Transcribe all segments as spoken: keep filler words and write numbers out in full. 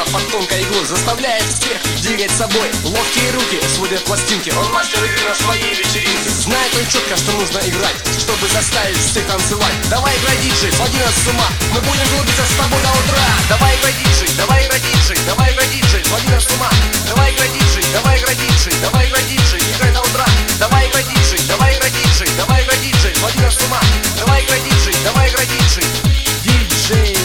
под тонкой иглой заставляет всех двигать собой. Ловкие руки сводят пластинки, он мастер игры на своей вечеринке. Знает он четко, что нужно играть, чтобы заставить всех танцевать. Давай играй, диджей, своди нас с ума, мы будем глубиться с тобой до утра. Давай играй, диджей, давай играй, диджей, давай играй, диджей, своди нас с ума. Давай играй, диджей, давай играй, диджей, давай играй, диджей, играй до утра. Давай играй, диджей, давай играй, диджей, давай играй, диджей, своди нас с ума. Давай играй, диджей, давай играй, диджей, диджей.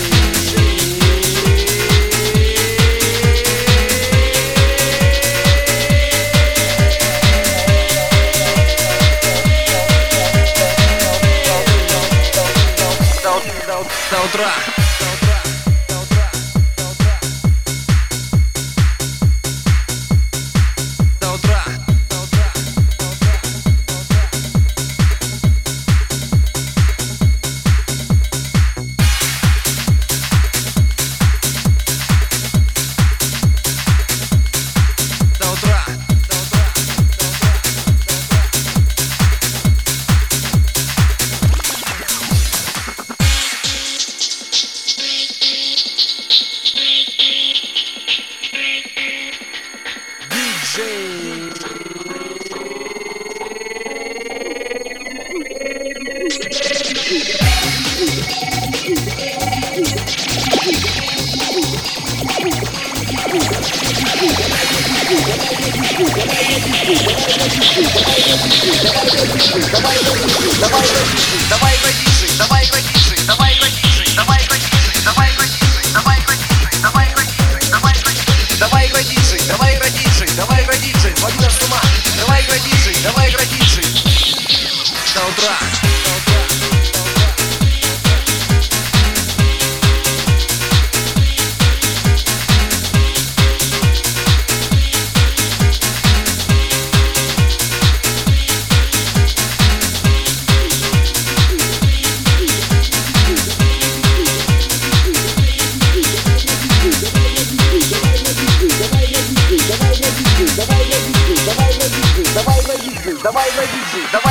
До утра. До утра. До утра. Давай, давай, диджей, давай, диджей, давай, диджей, давай, диджей, давай, диджей, давай, диджей, давай, диджей, давай, диджей, давай, диджей, давай, диджей, давай, диджей, своди нас с ума. Давай, диджей, давай, диджей. До утра. Давай, диджей, давай, диджей, давай, диджей, давай, диджей, давай.